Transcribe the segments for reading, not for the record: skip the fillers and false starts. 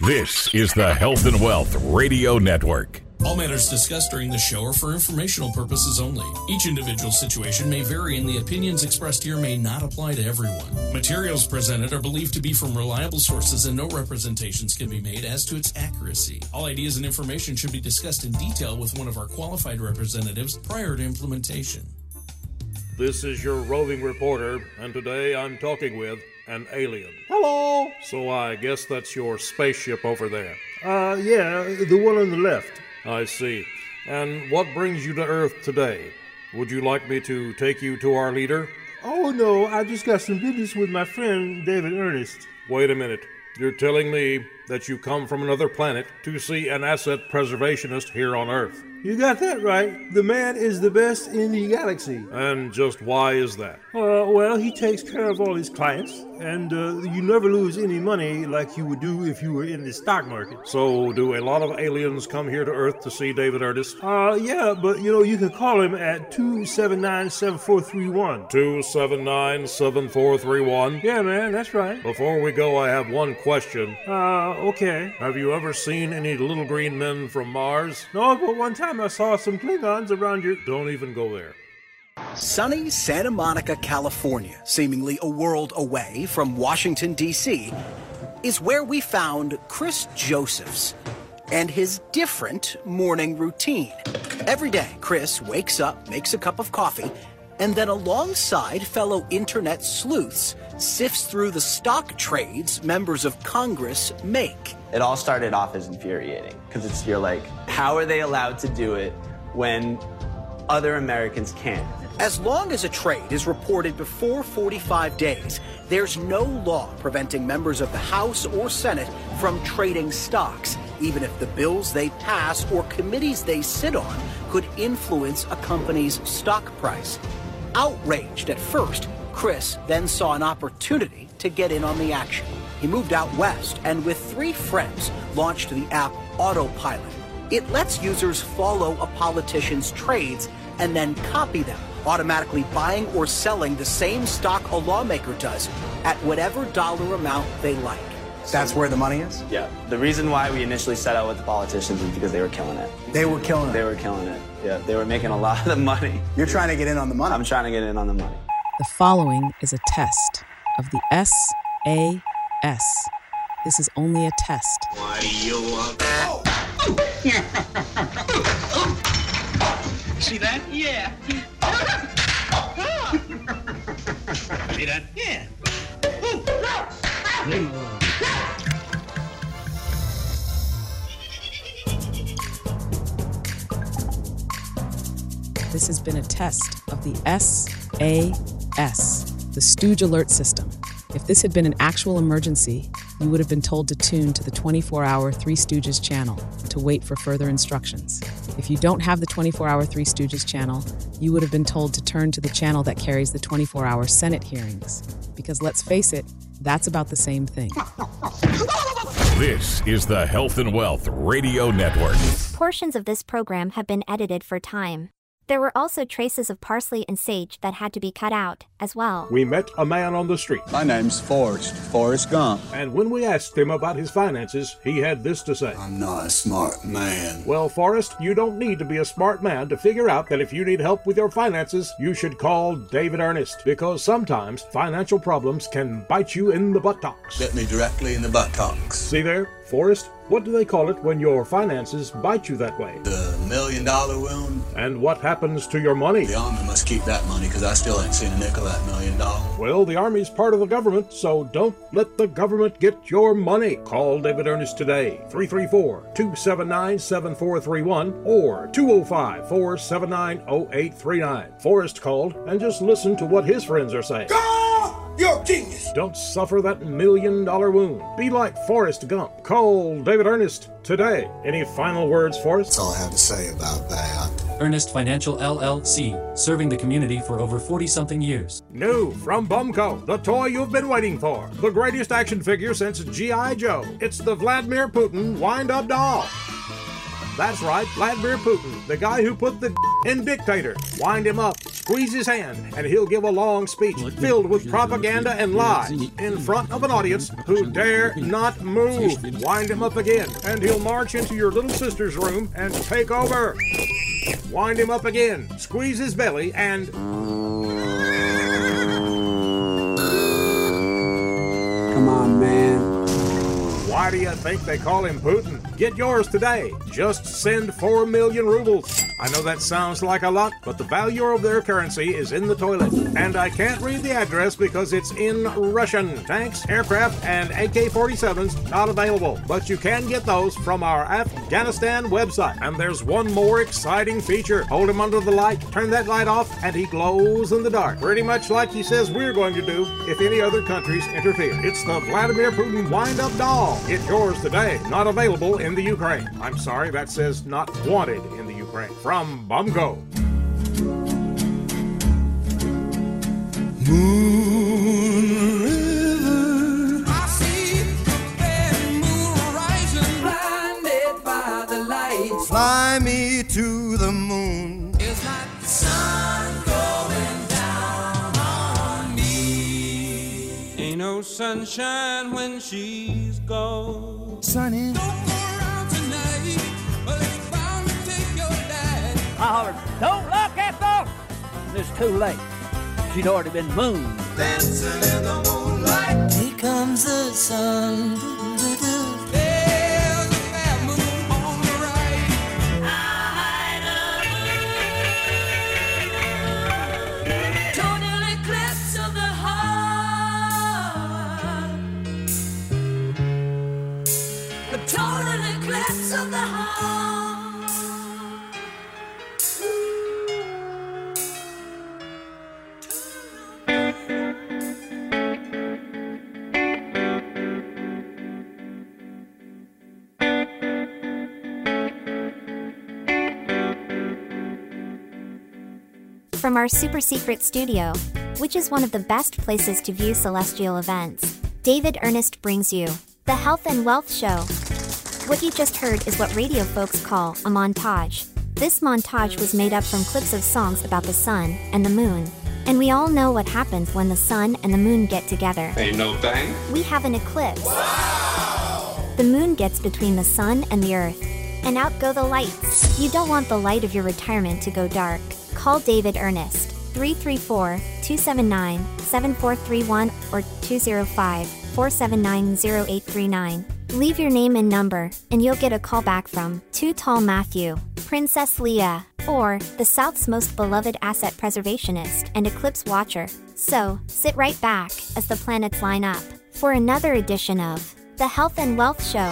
This is the Health and Wealth Radio Network. All matters discussed during the show are for informational purposes only. Each individual situation may vary, and the opinions expressed here may not apply to everyone. Materials presented are believed to be from reliable sources, and no representations can be made as to its accuracy. All ideas and information should be discussed in detail with one of our qualified representatives prior to implementation. This is your roving reporter, and today I'm talking with an alien. Hello. So I guess that's your spaceship over there. Yeah, the one on the left. I see. And what brings you to Earth today? Would you like me to take you to our leader? Oh, no, I just got some business with my friend David Ernest. Wait a minute. You're telling me that you come from another planet to see an asset preservationist here on Earth? You got that right. The man is the best in the galaxy. And just why is that? Well, he takes care of all his clients, and you never lose any money like you would do if you were in the stock market. So, do a lot of aliens come here to Earth to see David Ernest? Yeah, but you can call him at 279-7431. 279-7431? Yeah, man, that's right. Before we go, I have one question. Okay. Have you ever seen any little green men from Mars? No, but one time I saw some Klingons around your... Don't even go there. Sunny Santa Monica, California, seemingly a world away from Washington, D.C., is where we found Chris Josephs and his different morning routine. Every day, Chris wakes up, makes a cup of coffee, and then alongside fellow internet sleuths, sifts through the stock trades members of Congress make. It all started off as infuriating, because you're like, how are they allowed to do it when other Americans can't? As long as a trade is reported before 45 days, there's no law preventing members of the House or Senate from trading stocks, even if the bills they pass or committees they sit on could influence a company's stock price. Outraged at first, Chris then saw an opportunity to get in on the action. He moved out west and with 3 friends launched the app Autopilot. It lets users follow a politician's trades and then copy them, automatically buying or selling the same stock a lawmaker does at whatever dollar amount they like. That's where the money is? Yeah. The reason why we initially set out with the politicians is because they were killing it. They were killing it? They were killing it. Yeah, they were making a lot of the money. You're trying to get in on the money? I'm trying to get in on the money. The following is a test of the SAS. This is only a test. Why do you want... See that? Yeah. See that? Yeah. Leave him alone. This has been a test of the SAS, the Stooge Alert System. If this had been an actual emergency, you would have been told to tune to the 24-hour Three Stooges channel to wait for further instructions. If you don't have the 24-hour Three Stooges channel, you would have been told to turn to the channel that carries the 24-hour Senate hearings. Because let's face it, that's about the same thing. This is the Health and Wealth Radio Network. Portions of this program have been edited for time. There were also traces of parsley and sage that had to be cut out, as well. We met a man on the street. My name's Forrest Gump. And when we asked him about his finances, he had this to say. I'm not a smart man. Well, Forrest, you don't need to be a smart man to figure out that if you need help with your finances, you should call David Ernest, because sometimes financial problems can bite you in the buttocks. Bit me directly in the buttocks. See there, Forrest? What do they call it when your finances bite you that way? The $1 million wound. And what happens to your money? The Army must keep that money, because I still ain't seen a nickel of that $1 million. Well, the Army's part of the government, so don't let the government get your money. Call David Ernest today, 334-279-7431 or 205-479-0839. Forrest called, and just listen to what his friends are saying. You're a genius. Don't suffer that $1 million wound. Be like Forrest Gump. Call David Ernest today. Any final words, Forrest? That's all I have to say about that. Ernest Financial LLC, serving the community for over 40-something years. New from Bumco, the toy you've been waiting for. The greatest action figure since G.I. Joe. It's the Vladimir Putin wind-up doll. That's right, Vladimir Putin, the guy who put the in dictator. Wind him up. squeeze his hand, and he'll give a long speech filled with propaganda and lies in front of an audience who dare not move. Wind him up again, and he'll march into your little sister's room and take over. Wind him up again, squeeze his belly, and... Come on, man. Why do you think they call him Putin? Get yours today. Just send 4 million rubles. I know that sounds like a lot, but the value of their currency is in the toilet. And I can't read the address because it's in Russian. Tanks, aircraft, and AK-47s not available. But you can get those from our Afghanistan website. And there's one more exciting feature. Hold him under the light, turn that light off, and he glows in the dark. Pretty much like he says we're going to do if any other countries interfere. It's the Vladimir Putin wind-up doll. Get yours today. Not available in the Ukraine. I'm sorry, that says not wanted in the Ukraine. From Bumgo. Moon River, I see the bad moon rising, blinded by the lights. Fly me to the moon. It's like the sun going down on me. Ain't no sunshine when she's gone. Sunny. Don't go around tonight, but it's bound to take your dad. I hollered, don't look, Ethel! It's too late. She'd already been mooned. Dancing in the moonlight. Here comes the sun. There's a bad moon on the right. Total eclipse of the heart. A total eclipse of the heart. From our super secret studio, which is one of the best places to view celestial events, David Ernest brings you the Health and Wealth Show. What you just heard is what radio folks call a montage. This montage was made up from clips of songs about the sun and the moon. And we all know what happens when the sun and the moon get together. Ain't no thing. We have an eclipse. Wow! The moon gets between the sun and the earth, and out go the lights. You don't want the light of your retirement to go dark. Call David Ernest, 334-279-7431 or 205-479-0839. Leave your name and number, and you'll get a call back from Too Tall Matthew, Princess Leia, or the South's most beloved asset preservationist and eclipse watcher. So, sit right back as the planets line up for another edition of the Health and Wealth Show.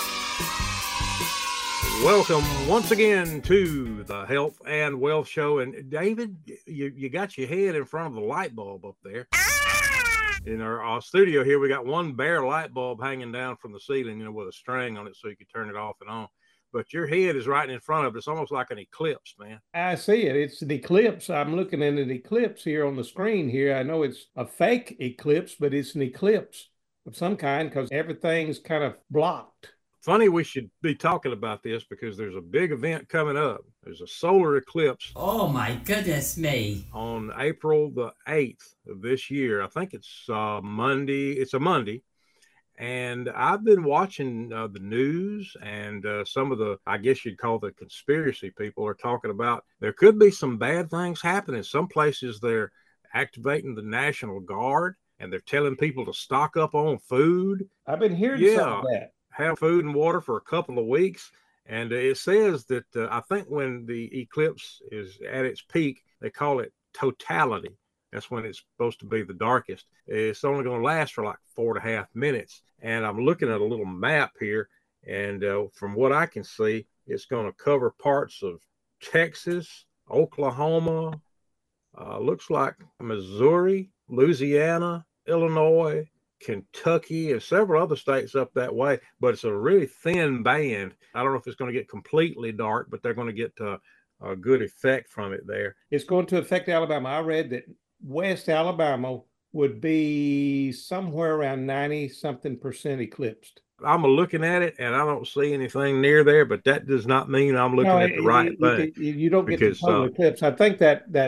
Welcome once again to the Health and Wealth Show. And David, you got your head in front of the light bulb up there. In our studio here, we got one bare light bulb hanging down from the ceiling, with a string on it so you can turn it off and on. But your head is right in front of it. It's almost like an eclipse, man. I see it. It's an eclipse. I'm looking at an eclipse here on the screen here. I know it's a fake eclipse, but it's an eclipse of some kind because everything's kind of blocked. Funny we should be talking about this because there's a big event coming up. There's a solar eclipse. Oh, my goodness me. On April the 8th of this year. I think it's Monday. It's a Monday. And I've been watching the news and some of the, I guess you'd call the conspiracy people are talking about there could be some bad things happening. Some places they're activating the National Guard and they're telling people to stock up on food. I've been hearing some of that. Have food and water for a couple of weeks. And it says that I think when the eclipse is at its peak, they call it totality. That's when it's supposed to be the darkest. It's only going to last for like 4.5 minutes. And I'm looking at a little map here. And from what I can see, it's going to cover parts of Texas, Oklahoma, looks like Missouri, Louisiana, Illinois, Kentucky, and several other states up that way, but it's a really thin band. I don't know if it's going to get completely dark, but they're going to get a good effect from it there. It's going to affect Alabama. I read that West Alabama would be somewhere around 90-something% eclipsed. I'm looking at it, and I don't see anything near there, but that does not mean I'm looking at the right thing. You don't get the total eclipse. I think that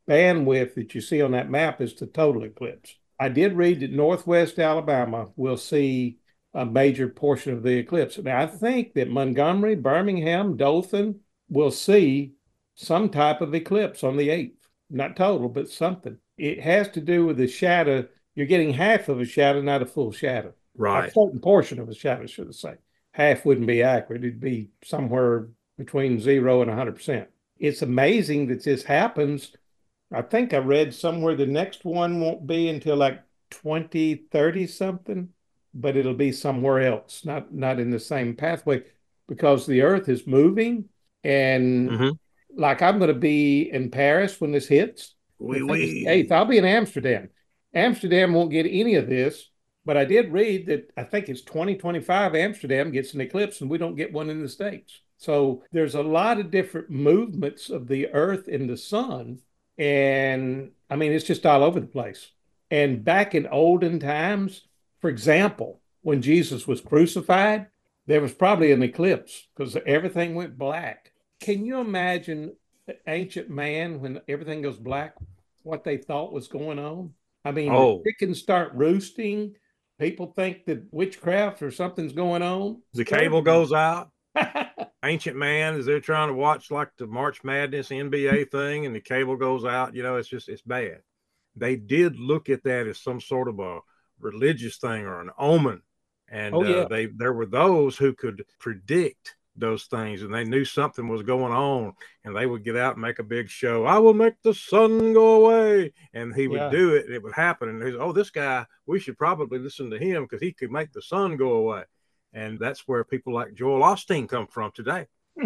bandwidth that you see on that map is the total eclipse. I did read that northwest Alabama will see a major portion of the eclipse. Now, I think that Montgomery, Birmingham, Dothan will see some type of eclipse on the 8th. Not total, but something. It has to do with the shadow. You're getting half of a shadow, not a full shadow. Right. A certain portion of a shadow, should I say. Half wouldn't be accurate. It'd be somewhere between 0 and 100%. It's amazing that this happens. I think I read somewhere the next one won't be until like 2030 something, but it'll be somewhere else, not in the same pathway, because the Earth is moving. And like I'm going to be in Paris when this hits. I think it's the 8th. I'll be in Amsterdam. Amsterdam won't get any of this, but I did read that I think it's 2025 Amsterdam gets an eclipse and we don't get one in the States. So there's a lot of different movements of the Earth and the sun. And I mean, it's just all over the place. And back in olden times, for example, when Jesus was crucified, there was probably an eclipse because everything went black. Can you imagine the ancient man when everything goes black, what they thought was going on? I mean, the chickens start roosting. People think that witchcraft or something's going on. The cable goes out. Ancient man is there trying to watch like the March Madness NBA thing, and the cable goes out. You know, it's bad. They did look at that as some sort of a religious thing or an omen, and there were those who could predict those things, and they knew something was going on, and they would get out and make a big show. I will make the sun go away, and he would do it, and it would happen. And he's, oh, this guy, we should probably listen to him because he could make the sun go away. And that's where people like Joel Osteen come from today.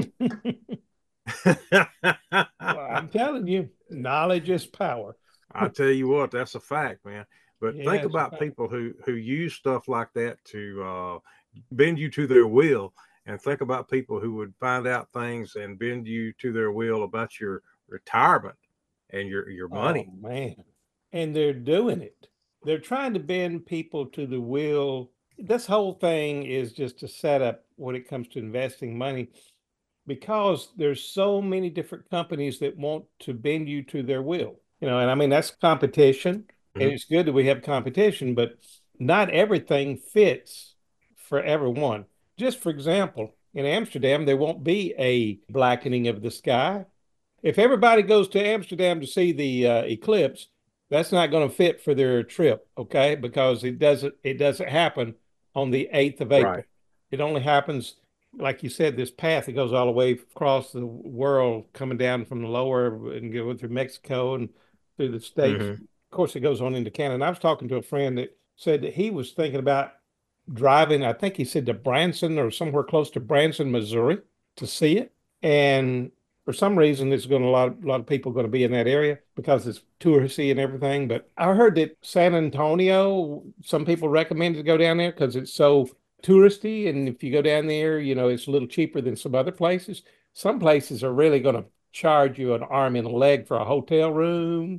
Well, I'm telling you, knowledge is power. I tell you what, that's a fact, man. But think about people who use stuff like that to bend you to their will, and think about people who would find out things and bend you to their will about your retirement and your money. Oh, man. And they're doing it. They're trying to bend people to the will. This whole thing is just a setup when it comes to investing money, because there's so many different companies that want to bend you to their will. You know, and I mean, that's competition, and it's good that we have competition, but not everything fits for everyone. Just for example, in Amsterdam, there won't be a blackening of the sky. If everybody goes to Amsterdam to see the eclipse, that's not going to fit for their trip, okay? Because it doesn't happen on the 8th of April. Right. It only happens, like you said, this path, it goes all the way across the world, coming down from the lower and going through Mexico and through the States. Of course, it goes on into Canada. And I was talking to a friend that said that he was thinking about driving, I think he said to Branson or somewhere close to Branson, Missouri to see it. And for some reason, there's going to a lot of people going to be in that area because it's touristy and everything. But I heard that San Antonio, some people recommend to go down there because it's so touristy. And if you go down there, you know, it's a little cheaper than some other places. Some places are really going to charge you an arm and a leg for a hotel room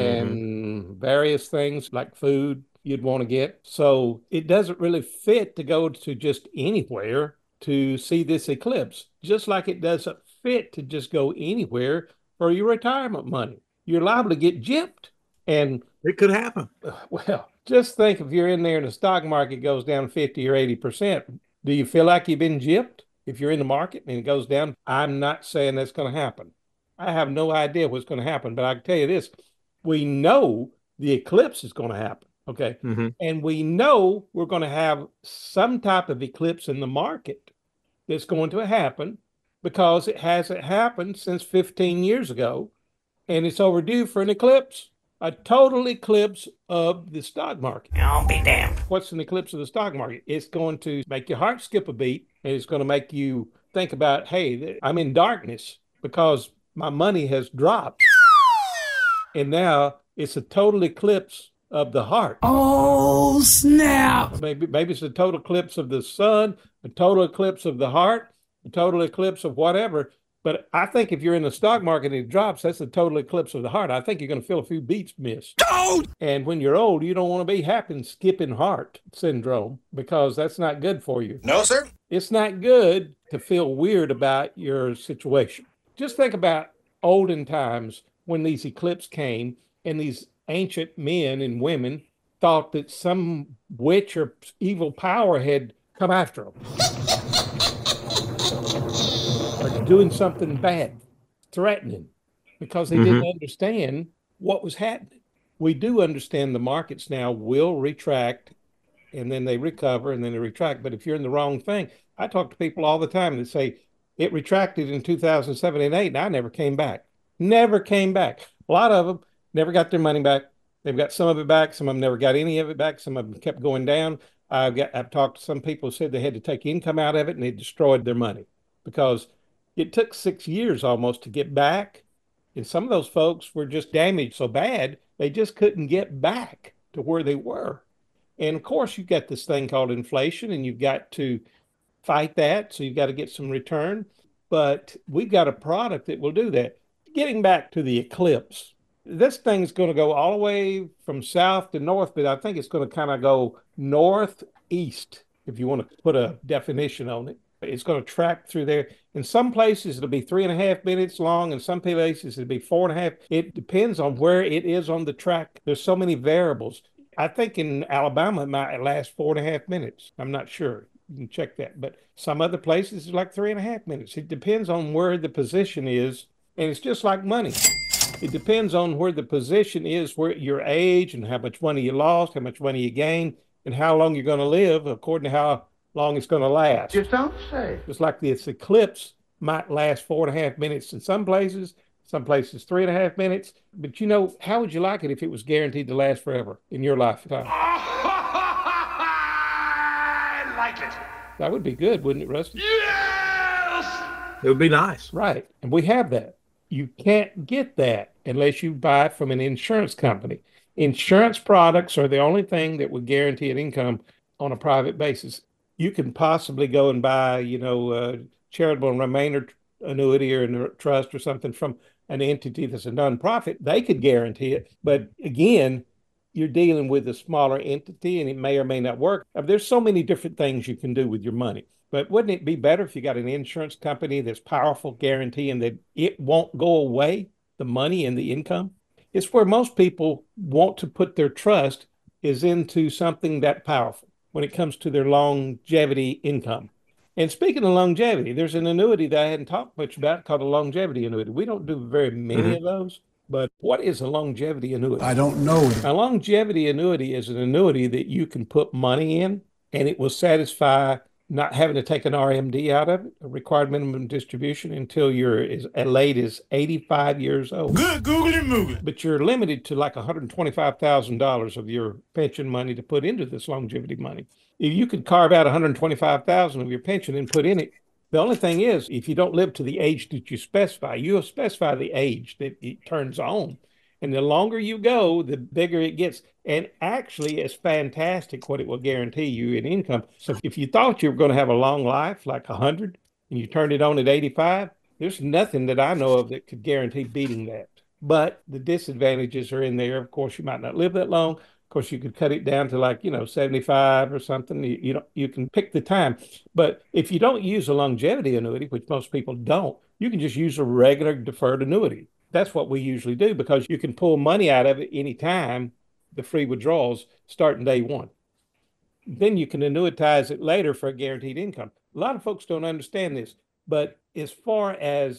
and various things like food you'd want to get. So it doesn't really fit to go to just anywhere to see this eclipse, just like it doesn't fit to just go anywhere for your retirement money. You're liable to get gypped, and it could happen. Well, just think if you're in there and the stock market goes down 50 or 80%, do you feel like you've been gypped if you're in the market and it goes down? I'm not saying that's going to happen. I have no idea what's going to happen, but I can tell you this. We know the eclipse is going to happen, okay? And we know we're going to have some type of eclipse in the market that's going to happen because it hasn't happened since 15 years ago, and it's overdue for an eclipse, a total eclipse of the stock market. I'll be damned. What's an eclipse of the stock market? It's going to make your heart skip a beat, and it's going to make you think about, hey, I'm in darkness because my money has dropped. And now it's a total eclipse of the heart. Oh, snap. Maybe it's a total eclipse of the sun, a total eclipse of the heart, a total eclipse of whatever. But I think if you're in the stock market and it drops, that's a total eclipse of the heart. I think you're going to feel a few beats missed. Don't! And when you're old, you don't want to be having skipping heart syndrome because that's not good for you. No, sir. It's not good to feel weird about your situation. Just think about olden times when these eclipses came, and these ancient men and women thought that some witch or evil power had come after them, or doing something bad, threatening, because they didn't understand what was happening. We do understand the markets now will retract, and then they recover, and then they retract. But if you're in the wrong thing, I talk to people all the time that say, it retracted in 2007 and 8, and I never came back. Never came back. A lot of them never got their money back. They've got some of it back. Some of them never got any of it back. Some of them kept going down. I've talked to some people who said they had to take income out of it, and they destroyed their money because it took 6 years almost to get back. And some of those folks were just damaged so bad, they just couldn't get back to where they were. And of course, you've got this thing called inflation, and you've got to fight that. So you've got to get some return. But we've got a product that will do that. Getting back to the eclipse, this thing's going to go all the way from south to north, but I think it's going to kind of go northeast, if you want to put a definition on it. It's going to track through there. In some places, it'll be 3.5 minutes long. In some places, it'll be 4.5. It depends on where it is on the track. There's so many variables. I think in Alabama, it might last 4.5 minutes. I'm not sure. You can check that. But some other places, it's like 3.5 minutes. It depends on where the position is. And it's just like money. It depends on where the position is, where your age and how much money you lost, how much money you gained, and how long you're going to live according to how long it's going to last. You don't say. Just like this eclipse might last 4.5 minutes in some places 3.5 minutes. But you know, how would you like it if it was guaranteed to last forever in your lifetime? I like it. That would be good, wouldn't it, Rusty? Yes! It would be nice. Right. And we have that. You can't get that unless you buy it from an insurance company. Insurance products are the only thing that would guarantee an income on a private basis. You can possibly go and buy, charitable and remainder annuity or a trust or something from an entity that's a nonprofit. They could guarantee it. But again, you're dealing with a smaller entity and it may or may not work. There's so many different things you can do with your money. But wouldn't it be better if you got an insurance company that's powerful, guaranteeing that it won't go away, the money and the income? It's where most people want to put their trust is into something that powerful when it comes to their longevity income. And speaking of longevity, there's an annuity that I hadn't talked much about called a longevity annuity. We don't do very many of those, but what is a longevity annuity? I don't know. A longevity annuity is an annuity that you can put money in and it will satisfy not having to take an RMD out of it, a required minimum distribution, until you're as late as 85 years old. Good googly moogly. But you're limited to like $125,000 of your pension money to put into this longevity money. If you could carve out $125,000 of your pension and put in it, the only thing is, if you don't live to the age that you specify, you'll specify the age that it turns on. And the longer you go, the bigger it gets. And actually, it's fantastic what it will guarantee you in income. So if you thought you were going to have a long life, like 100, and you turned it on at 85, there's nothing that I know of that could guarantee beating that. But the disadvantages are in there. Of course, you might not live that long. Of course, you could cut it down to 75 or something. You can pick the time. But if you don't use a longevity annuity, which most people don't, you can just use a regular deferred annuity. That's what we usually do because you can pull money out of it anytime, the free withdrawals starting day one. Then you can annuitize it later for a guaranteed income. A lot of folks don't understand this, but as far as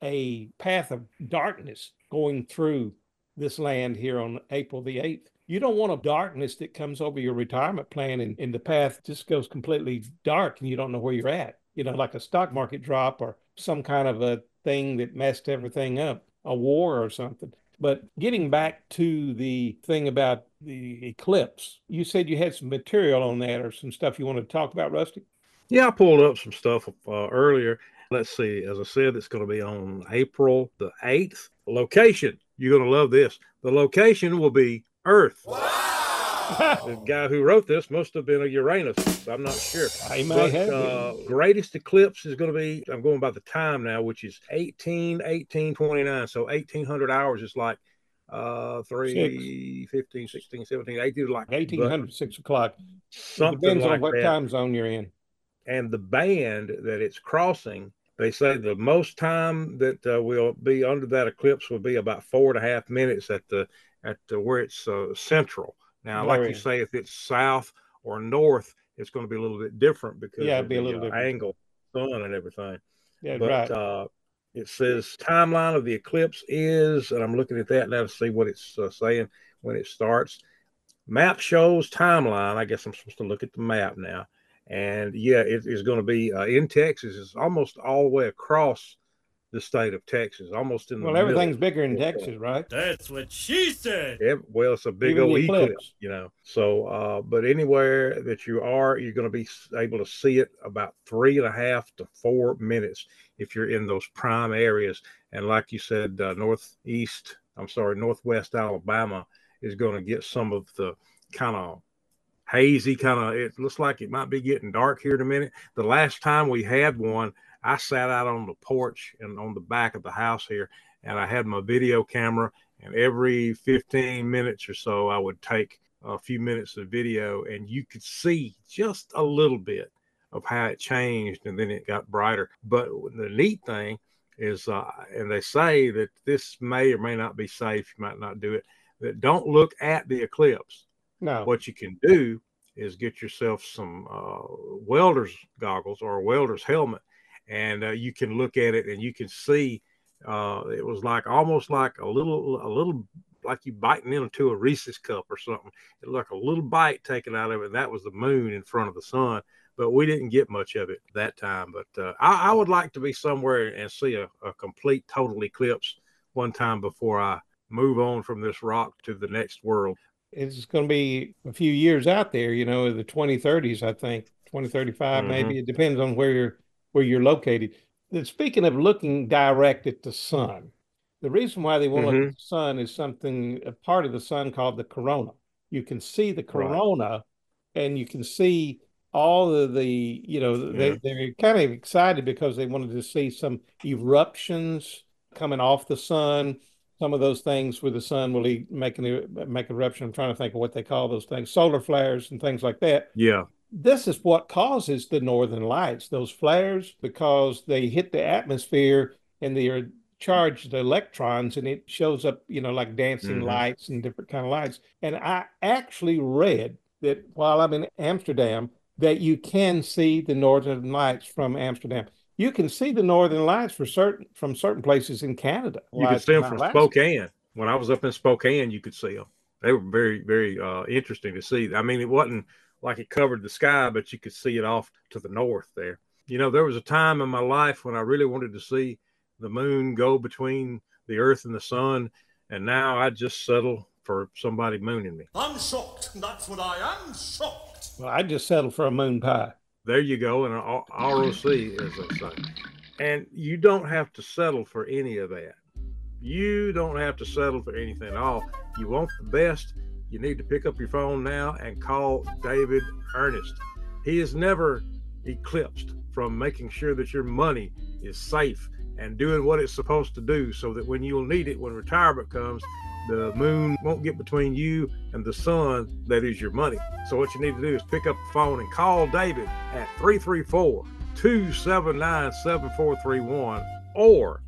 a path of darkness going through this land here on April the 8th, you don't want a darkness that comes over your retirement plan and the path just goes completely dark and you don't know where you're at, like a stock market drop or some kind of a thing that messed everything up, a war or something. But getting back to the thing about the eclipse, you said you had some material on that or some stuff you wanted to talk about, Rusty? Yeah, I pulled up some stuff earlier. Let's see. As I said, it's going to be on April the 8th. Location, you're going to love this. The location will be Earth. Wow! The guy who wrote this must have been a Uranus. I'm not sure. I may have. Greatest eclipse is going to be, I'm going by the time now, which is 18/18/29. So 1,800 hours is like 3, 15, 16, 17, 18, like 1800, 6 o'clock. Something It depends like on what that. time zone you're in. And the band that it's crossing, They say the most time that we'll be under that eclipse will be about 4.5 minutes at where it's central. Now, like you say, if it's south or north, it's going to be a little bit different because of the angle, sun and everything. Yeah, but right. It says timeline of the eclipse is, and I'm looking at that now to see what it's saying when it starts. Map shows timeline. I guess I'm supposed to look at the map now. And yeah, it is going to be in Texas. It's almost all the way across the state of Texas, almost in the middle. Everything's bigger in Texas, right? That's what she said. Yeah, well, it's a big old eclipse, you know. So, but anywhere that you are, you're going to be able to see it about 3.5 to 4 minutes if you're in those prime areas. And like you said, northwest Alabama is going to get some of the kind of hazy it looks like it might be getting dark here in a minute. The last time we had one, I sat out on the porch and on the back of the house here, and I had my video camera, and every 15 minutes or so, I would take a few minutes of video, and you could see just a little bit of how it changed, and then it got brighter. But the neat thing is, and they say that this may or may not be safe, you might not do it, that don't look at the eclipse. No. What you can do is get yourself some welder's goggles or a welder's helmet, and you can look at it and you can see it was almost like a little like you biting into a Reese's cup or something. It looked like a little bite taken out of it. That was the moon in front of the sun, but we didn't get much of it that time. But I would like to be somewhere and see a complete total eclipse one time before I move on from this rock to the next world. It's going to be a few years out there, you know, the 2030s, I think, 2035, maybe. It depends on where you're located. And speaking of looking direct at the sun, the reason why they want to look at the sun is a part of the sun called the corona. You can see the corona, and you can see all of the, they're kind of excited because they wanted to see some eruptions coming off the sun. Some of those things where the sun will make an eruption. I'm trying to think of what they call those things, solar flares and things like that. Yeah. This is what causes the northern lights, those flares, because they hit the atmosphere and they are charged electrons, and it shows up, like dancing lights and different kind of lights. And I actually read that while I'm in Amsterdam, that you can see the northern lights from Amsterdam. You can see the northern lights from certain places in Canada. You can see them from Spokane. When I was up in Spokane, you could see them. They were very, very interesting to see. I mean, it wasn't like it covered the sky, but you could see it off to the north there. There was a time in my life when I really wanted to see the moon go between the earth and the sun, and now I just settle for somebody mooning me. I'm shocked. That's what I am, shocked. Well, I just settled for a moon pie. There you go, and an ROC, as they say. And you don't have to settle for any of that. You don't have to settle for anything at all. You want the best, you need to pick up your phone now and call David Ernest. He is never eclipsed from making sure that your money is safe and doing what it's supposed to do, so that when you'll need it, when retirement comes, the moon won't get between you and the sun that is your money. So what you need to do is pick up the phone and call David at 334-279-7431 or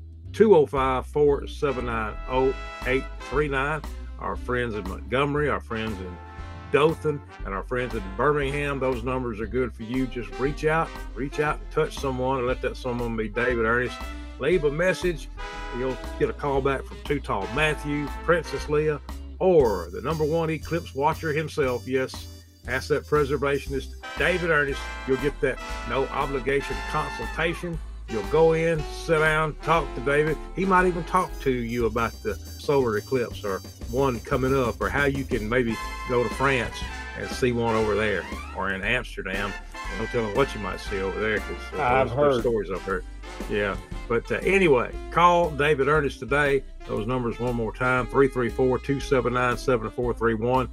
205-479-0839. Our friends in Montgomery, our friends in Dothan, and our friends in Birmingham, those numbers are good for you. Just reach out and touch someone, and let that someone be David Ernest. Leave a message. You'll get a call back from Too Tall Matthew, Princess Leah, or the #1 eclipse watcher himself. Yes, asset preservationist David Ernest. You'll get that no obligation consultation. You'll go in, sit down, talk to David. He might even talk to you about the solar eclipse or one coming up, or how you can maybe go to France and see one over there, or in Amsterdam. And don't tell them what you might see over there, because I've heard stories I've heard. Yeah, but anyway, call David Ernest today. Those numbers one more time: 334-279-7431,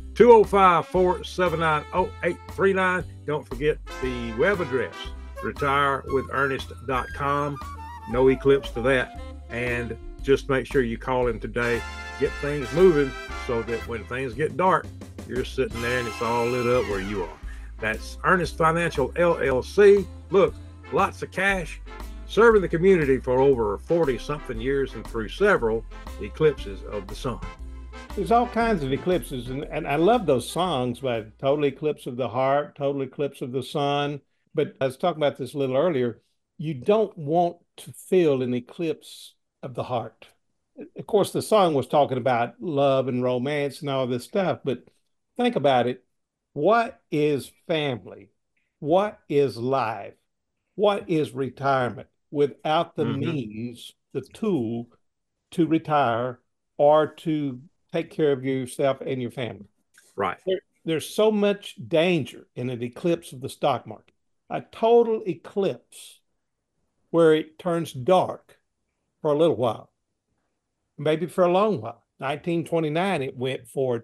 205-479-0839. Don't forget the web address, retirewithernest.com. No eclipse to that. And just make sure you call him today. Get things moving so that when things get dark, you're sitting there and it's all lit up where you are. That's Ernest Financial LLC. Look, lots of cash, serving the community for over 40-something years and through several eclipses of the sun. There's all kinds of eclipses, and I love those songs, but Total Eclipse of the Heart, Total Eclipse of the Sun. But I was talking about this a little earlier. You don't want to feel an eclipse of the heart. Of course, the song was talking about love and romance and all this stuff, but think about it. What is family? What is life? What is retirement without the means, the tool to retire or to take care of yourself and your family? Right. There's so much danger in an eclipse of the stock market. A total eclipse where it turns dark for a little while, maybe for a long while. 1929, it went for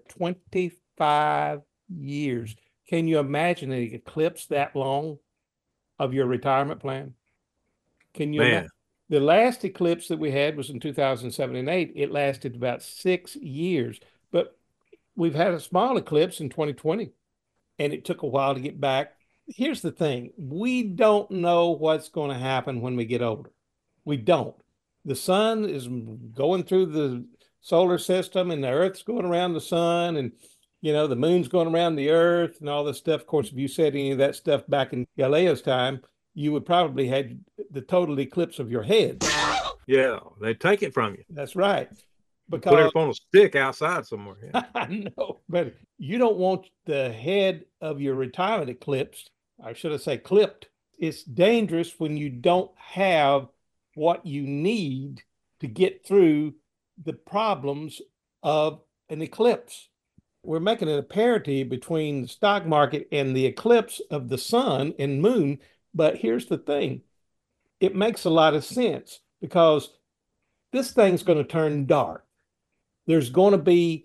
25 years. Can you imagine an eclipse that long of your retirement plan? Can you imagine? The last eclipse that we had was in 2007 and 8. It lasted about 6 years, but we've had a small eclipse in 2020, and it took a while to get back. Here's the thing. We don't know what's going to happen when we get older. We don't. The sun is going through the solar system, and the Earth's going around the sun, and the moon's going around the Earth and all this stuff. Of course, if you said any of that stuff back in Galileo's time, you would probably have the total eclipse of your head. Yeah, they take it from you. That's right. Because put it up on a stick outside somewhere. Yeah. I know, but you don't want the head of your retirement eclipsed. I should have said clipped. It's dangerous when you don't have what you need to get through the problems of an eclipse. We're making it a parity between the stock market and the eclipse of the sun and moon. But here's the thing. It makes a lot of sense because this thing's going to turn dark. There's going to be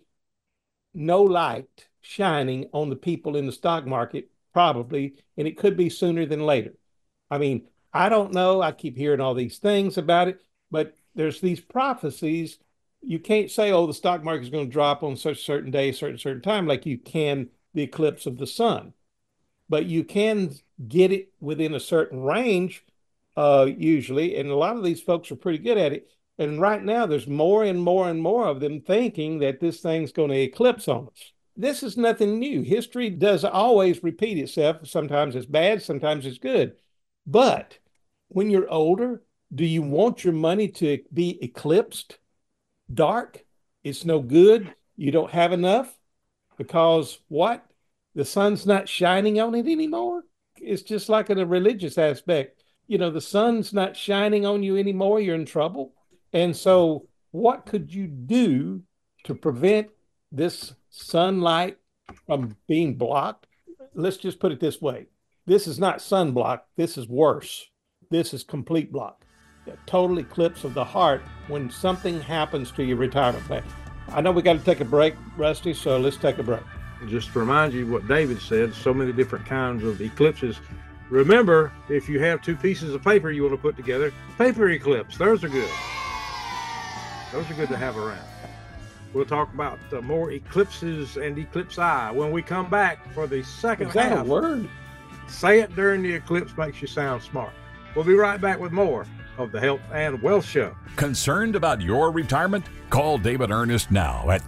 no light shining on the people in the stock market, probably, and it could be sooner than later. I mean, I don't know. I keep hearing all these things about it, but there's these prophecies. You can't say, oh, the stock market is going to drop on such a certain day, certain time, like you can the eclipse of the sun. But you can get it within a certain range, usually, and a lot of these folks are pretty good at it. And right now, there's more and more and more of them thinking that this thing's going to eclipse on us. This is nothing new. History does always repeat itself. Sometimes it's bad, sometimes it's good. But when you're older, do you want your money to be eclipsed? Dark? It's no good. You don't have enough because what? The sun's not shining on it anymore. It's just like in a religious aspect. The sun's not shining on you anymore. You're in trouble. And so what could you do to prevent this sunlight from being blocked? Let's just put it this way. This is not sunblock. This is worse. This is complete block. A total eclipse of the heart when something happens to your retirement plan. I know we got to take a break, Rusty, so let's take a break. Just to remind you what David said, so many different kinds of eclipses. Remember, if you have two pieces of paper you want to put together, paper eclipse, those are good. Those are good to have around. We'll talk about more eclipses and eclipsi when we come back for the second half. Is that a word? Say it during the eclipse makes you sound smart. We'll be right back with more of the Health and Wealth Show. Concerned about your retirement? Call David Ernest now at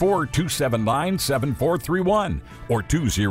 334-279-7431 or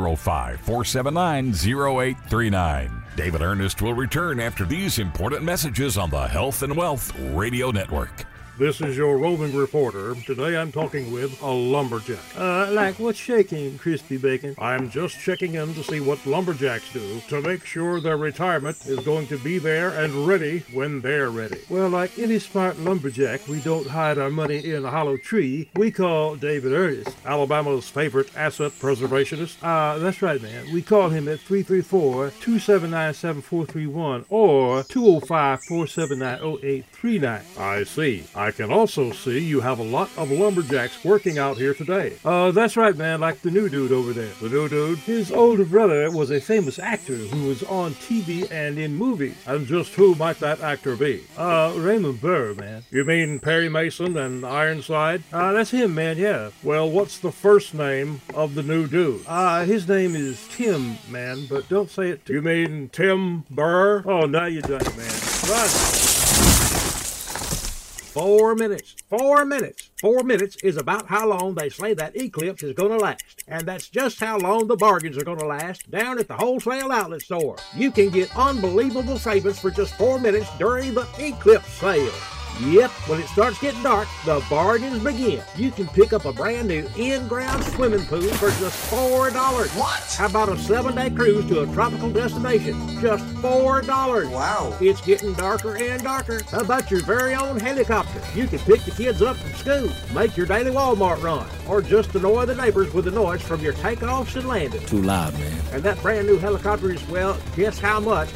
205-479-0839. David Ernest will return after these important messages on the Health and Wealth Radio Network. This is your roving reporter. Today I'm talking with a lumberjack. Like what's shaking, Crispy Bacon? I'm just checking in to see what lumberjacks do to make sure their retirement is going to be there and ready when they're ready. Well, like any smart lumberjack, we don't hide our money in a hollow tree. We call David Ernest, Alabama's favorite asset preservationist. That's right, man. We call him at 334-279-7431 or 205-479-0839. I see. I can also see you have a lot of lumberjacks working out here today. That's right, man, like the new dude over there. The new dude? His older brother was a famous actor who was on TV and in movies. And just who might that actor be? Raymond Burr, man. You mean Perry Mason and Ironside? That's him, man, yeah. Well, what's the first name of the new dude? His name is Tim, man, but don't say it You mean Tim Burr? Oh, now you done it, man. run. 4 minutes. 4 minutes. 4 minutes is about how long they say that eclipse is going to last. And that's just how long the bargains are going to last down at the wholesale outlet store. You can get unbelievable savings for just 4 minutes during the eclipse sale. Yep, when it starts getting dark, the bargains begin. You can pick up a brand new in-ground swimming pool for just $4. What? How about a 7-day cruise to a tropical destination? Just $4. Wow. It's getting darker and darker. How about your very own helicopter? You can pick the kids up from school, make your daily Walmart run, or just annoy the neighbors with the noise from your takeoffs and landings. Too loud, man. And that brand new helicopter is, well, guess how much?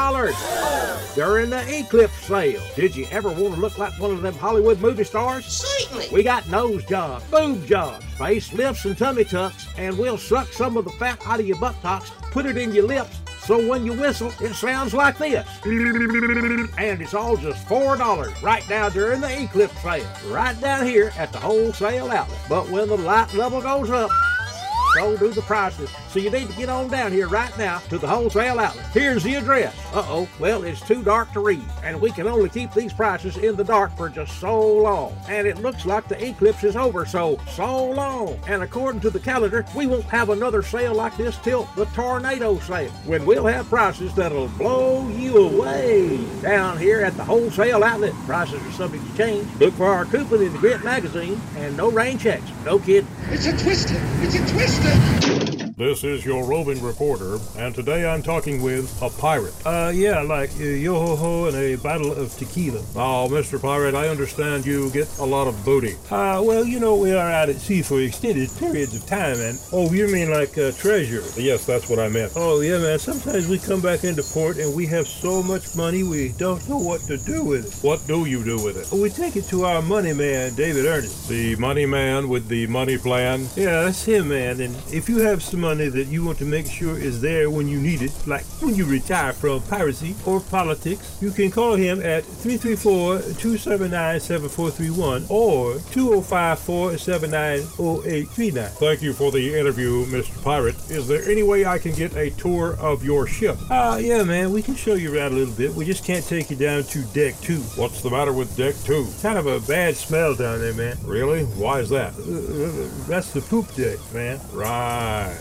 $4. During the eclipse sale. Did you ever want to look like one of them Hollywood movie stars? Certainly. We got nose jobs, boob jobs, facelifts, and tummy tucks, and we'll suck some of the fat out of your buttocks, put it in your lips, so when you whistle, it sounds like this. And it's all just $4 right now during the eclipse sale, right down here at the wholesale outlet. But when the light level goes up, so do the prices. So you need to get on down here right now to the wholesale outlet. Here's the address. Well, it's too dark to read, and we can only keep these prices in the dark for just so long. And it looks like the eclipse is over, so long. And according to the calendar, we won't have another sale like this till the tornado sale, when we'll have prices that'll blow you away. Down here at the wholesale outlet, prices are subject to change. Look for our coupon in the Grit magazine, and no rain checks. No kidding. It's a twister. It's a twister. This is your roving reporter, and today I'm talking with a pirate. Yeah, like yo-ho-ho and a bottle of tequila. Oh, Mr. Pirate, I understand you get a lot of booty. Well, you know, we are out at sea for extended periods of time, and... Oh, you mean like treasure? Yes, that's what I meant. Oh, yeah, man, sometimes we come back into port and we have so much money we don't know what to do with it. What do you do with it? We take it to our money man, David Ernest. The money man with the money plan? Yeah, that's him, man, and if you have some money that you want to make sure is there when you need it, like when you retire from piracy or politics, you can call him at 334-279-7431 or 2054-790839. Thank you for the interview, Mr. Pirate. Is there any way I can get a tour of your ship? Yeah, man, we can show you around a little bit. We just can't take you down to deck 2. What's the matter with deck 2? Kind of a bad smell down there, man. Really? Why is that? That's the poop deck, man. Right.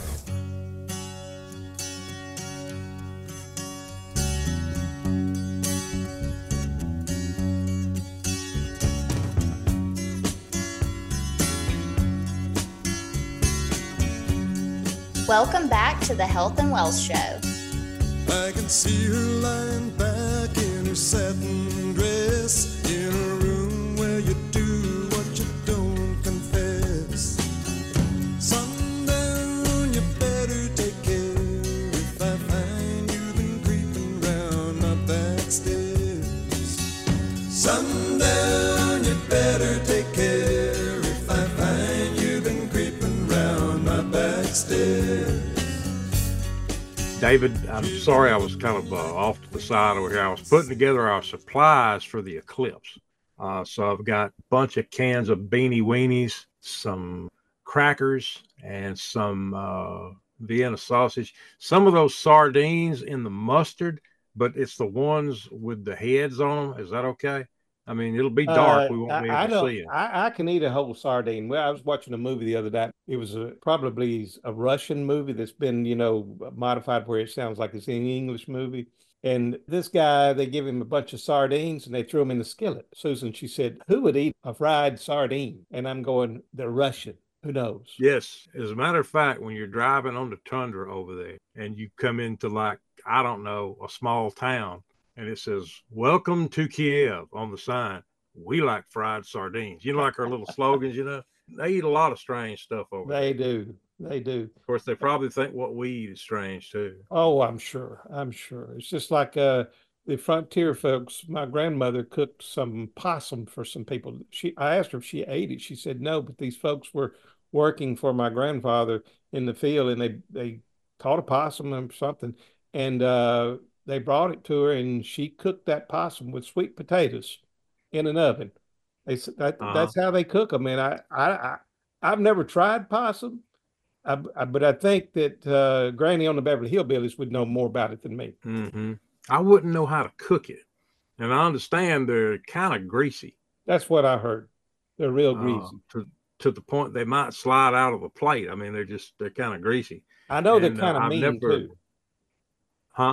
Welcome back to the Health and Wealth Show. I can see her lying back in her satin dress in a room where you do what you don't confess. Sundown, you better take care if I find you've been creeping round my back stairs. Sundown, you better take care if I find you've been creeping round my back stairs. David, I'm sorry I was kind of off to the side over here. I was putting together our supplies for the eclipse. So I've got a bunch of cans of Beanie Weenies, some crackers, and some Vienna sausage. Some of those sardines in the mustard, but it's the ones with the heads on them. Is that okay? I mean, it'll be dark. We won't be able to see it. I can eat a whole sardine. Well, I was watching a movie the other day. It was probably a Russian movie that's been, modified where it sounds like it's an English movie. And this guy, they give him a bunch of sardines and they threw them in the skillet. Susan, she said, who would eat a fried sardine? And I'm going, they're Russian. Who knows? Yes. As a matter of fact, when you're driving on the tundra over there and you come into a small town, and it says, "Welcome to Kiev" on the sign. We like fried sardines. Like our little slogans, They eat a lot of strange stuff over there. They do. They do. Of course, they probably think what we eat is strange, too. Oh, I'm sure. It's just like the frontier folks. My grandmother cooked some possum for some people. I asked her if she ate it. She said no, but these folks were working for my grandfather in the field, and they caught a possum or something, and they brought it to her, and she cooked that possum with sweet potatoes in an oven. That's how they cook them. And I've never tried possum, but I think that Granny on the Beverly Hillbillies would know more about it than me. Mm-hmm. I wouldn't know how to cook it. And I understand they're kind of greasy. That's what I heard. They're real greasy. To the point they might slide out of the plate. I mean, they're kind of greasy. I know they're kind of mean too. Huh?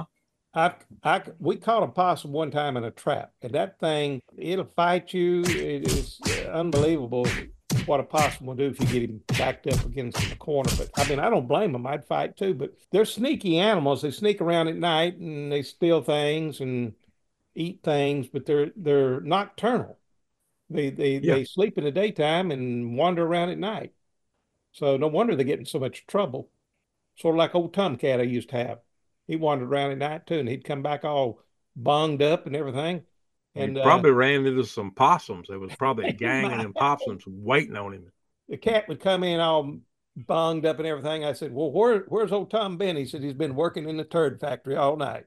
We caught a possum one time in a trap, and that thing, it'll fight you. It is unbelievable what a possum will do if you get him backed up against the corner. But I mean, I don't blame them. I'd fight too. But they're sneaky animals. They sneak around at night and they steal things and eat things, but they're nocturnal. They sleep in the daytime and wander around at night. So no wonder they're getting so much trouble. Sort of like old Tomcat I used to have. He wandered around at night too, and he'd come back all bunged up and everything. And he probably ran into some possums. There was probably a gang of them possums waiting on him. The cat would come in all bunged up and everything. I said, well, where's old Tom been? He said he's been working in the turd factory all night.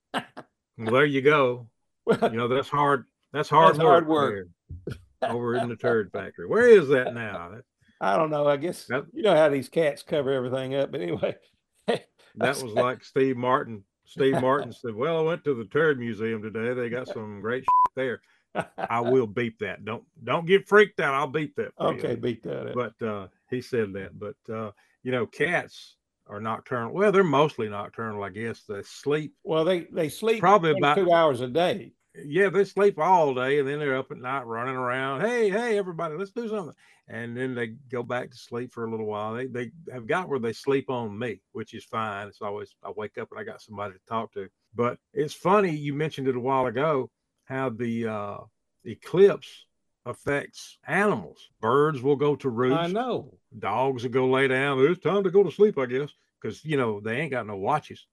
Well, there you go. You know, that's hard. That's hard work. Over in the turd factory. Where is that now? I don't know. I guess you know how these cats cover everything up. But anyway, that was like Steve Martin. Steve Martin said, well, I went to the Turd Museum today. They got some great shit there. I will beep that. Don't get freaked out. I'll beep that for you. Beep that up. But he said that. But you know, cats are nocturnal. Well, they're mostly nocturnal, I guess. They sleep. Well, they sleep probably about 2 hours a day. Yeah, they sleep all day, and then they're up at night running around. Hey, everybody, let's do something. And then they go back to sleep for a little while. They have got where they sleep on me, which is fine. It's always, I wake up and I got somebody to talk to. But it's funny, you mentioned it a while ago, how the eclipse affects animals. Birds will go to roost. I know. Dogs will go lay down. It's time to go to sleep, I guess, because, you know, they ain't got no watches.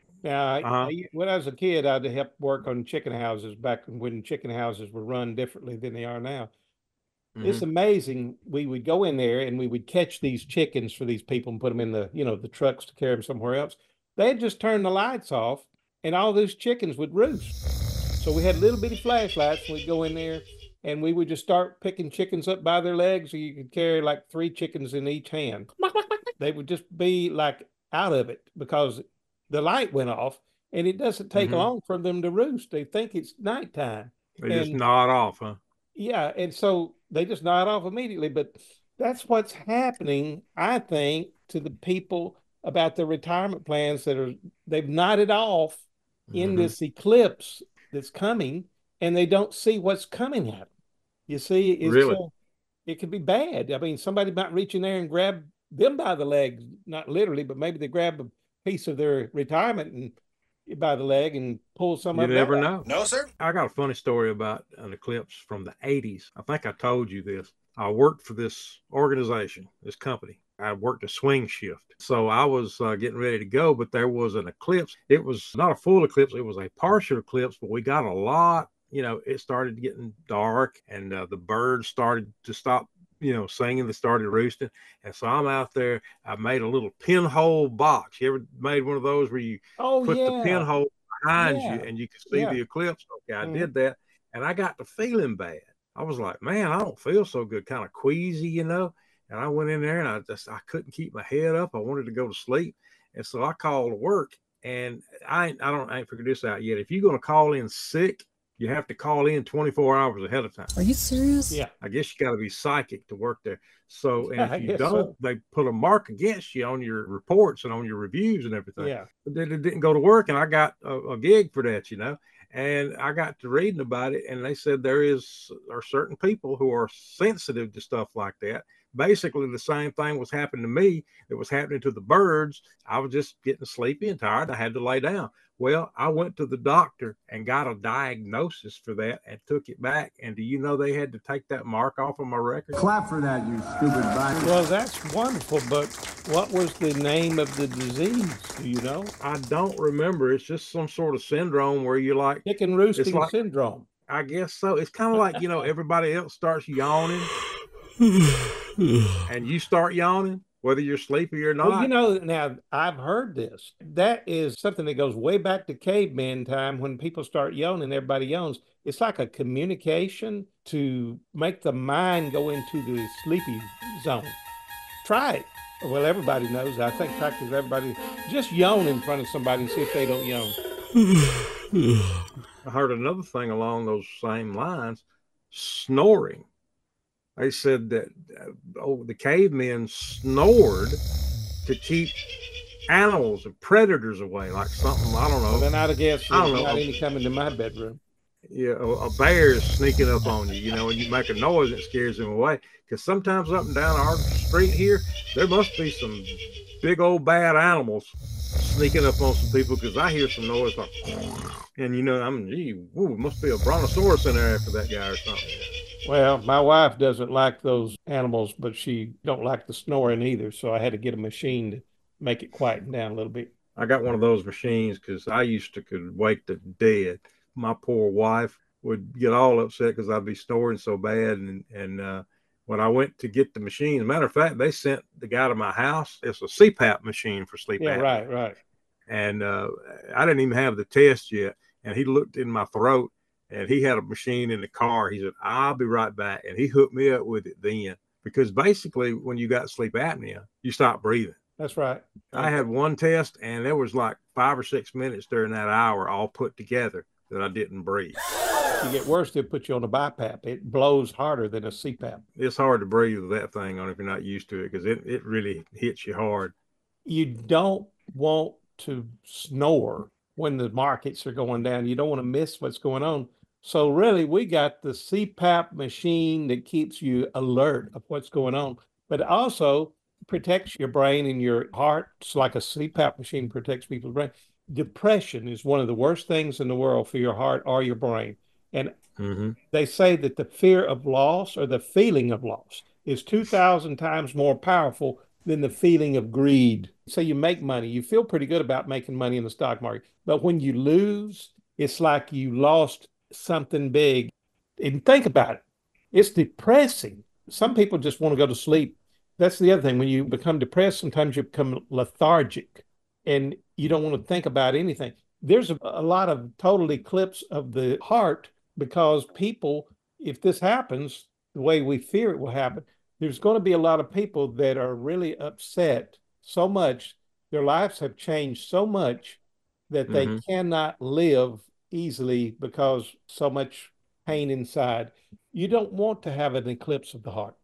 Now, when I was a kid, I'd help work on chicken houses back when chicken houses were run differently than they are now. Mm-hmm. It's amazing. We would go in there and we would catch these chickens for these people and put them in the trucks to carry them somewhere else. They'd just turn the lights off and all those chickens would roost. So we had little bitty flashlights and we'd go in there and we would just start picking chickens up by their legs. So you could carry like 3 chickens in each hand. They would just be like out of it because the light went off, and it doesn't take long for them to roost. They think it's nighttime. They just nod off, huh? Yeah, and so they just nod off immediately. But that's what's happening, I think, to the people about their retirement plans they've nodded off in this eclipse that's coming, and they don't see what's coming at them. You see, it could be bad. I mean, somebody might reach in there and grab them by the legs, not literally, but maybe they grab a piece of their retirement and by the leg and pull some of it. You never know. No, sir. I got a funny story about an eclipse from the 80s. I think I told you this. I worked for this organization, this company. I worked a swing shift. So I was getting ready to go, but there was an eclipse. It was not a full eclipse. It was a partial eclipse, but we got a lot, it started getting dark and the birds started to stop singing. They started roosting. And so I'm out there. I made a little pinhole box. You ever made one of those where you put the pinhole behind you and you can see the eclipse? Okay, I did that. And I got to feeling bad. I was like, man, I don't feel so good, kind of queasy, And I went in there and I couldn't keep my head up. I wanted to go to sleep. And so I called to work. And I ain't figured this out yet. If you're going to call in sick, you have to call in 24 hours ahead of time. Are you serious? Yeah. I guess you got to be psychic to work there. So, and if you don't, they put a mark against you on your reports and on your reviews and everything. Yeah. But then it didn't go to work, and I got a gig for that, And I got to reading about it, and they said there are certain people who are sensitive to stuff like that. Basically, the same thing was happening to me that was happening to the birds. I was just getting sleepy and tired. I had to lay down. Well, I went to the doctor and got a diagnosis for that and took it back. And do you know they had to take that mark off of my record? Clap for that, you stupid bastard. Well, that's wonderful. But what was the name of the disease? Do you know? I don't remember. It's just some sort of syndrome where you're like chicken roosting syndrome. I guess so. It's kind of like, everybody else starts yawning and you start yawning, whether you're sleepy or not. Well, now I've heard this. That is something that goes way back to caveman time when people start yawning, everybody yawns. It's like a communication to make the mind go into the sleepy zone. Try it. Well, everybody knows. I think practically everybody just yawn in front of somebody and see if they don't yawn. I heard another thing along those same lines, snoring. They said that the cavemen snored to keep animals and predators away, like something, I don't know. Well, then I'd guess I don't there's know. not any coming to my bedroom. Yeah, a bear is sneaking up on you, you know, and you make a noise, it scares them away. Because sometimes up and down our street here, there must be some big old bad animals sneaking up on some people, because I hear some noise like, and you know, gee, must be a brontosaurus in there after that guy or something. Well, my wife doesn't like those animals, but she don't like the snoring either. So I had to get a machine to make it quieten down a little bit. I got one of those machines because I used to could wake the dead. My poor wife would get all upset because I'd be snoring so bad. And when I went to get the machine, as a matter of fact, they sent the guy to my house. It's a CPAP machine for sleep apnea. Right. And I didn't even have the test yet. And he looked in my throat, and he had a machine in the car. He said, I'll be right back. And he hooked me up with it then. Because basically, when you got sleep apnea, you stop breathing. That's right. I had one test, and there was like 5 or 6 minutes during that hour all put together that I didn't breathe. If you get worse, they'll put you on a BiPAP. It blows harder than a CPAP. It's hard to breathe with that thing on if you're not used to it, because it really hits you hard. You don't want to snore when the markets are going down. You don't want to miss what's going on. So really, we got the CPAP machine that keeps you alert of what's going on, but also protects your brain and your heart. It's like a CPAP machine protects people's brain. Depression is one of the worst things in the world for your heart or your brain. And they say that the fear of loss, or the feeling of loss, is 2,000 times more powerful than the feeling of greed. So you make money. You feel pretty good about making money in the stock market. But when you lose, it's like you lost something big. And think about it. It's depressing. Some people just want to go to sleep. That's the other thing. When you become depressed, sometimes you become lethargic and you don't want to think about anything. There's a lot of total eclipse of the heart, because people, if this happens the way we fear it will happen, there's going to be a lot of people that are really upset so much. Their lives have changed so much that they cannot live easily because so much pain inside. You don't want to have an eclipse of the heart.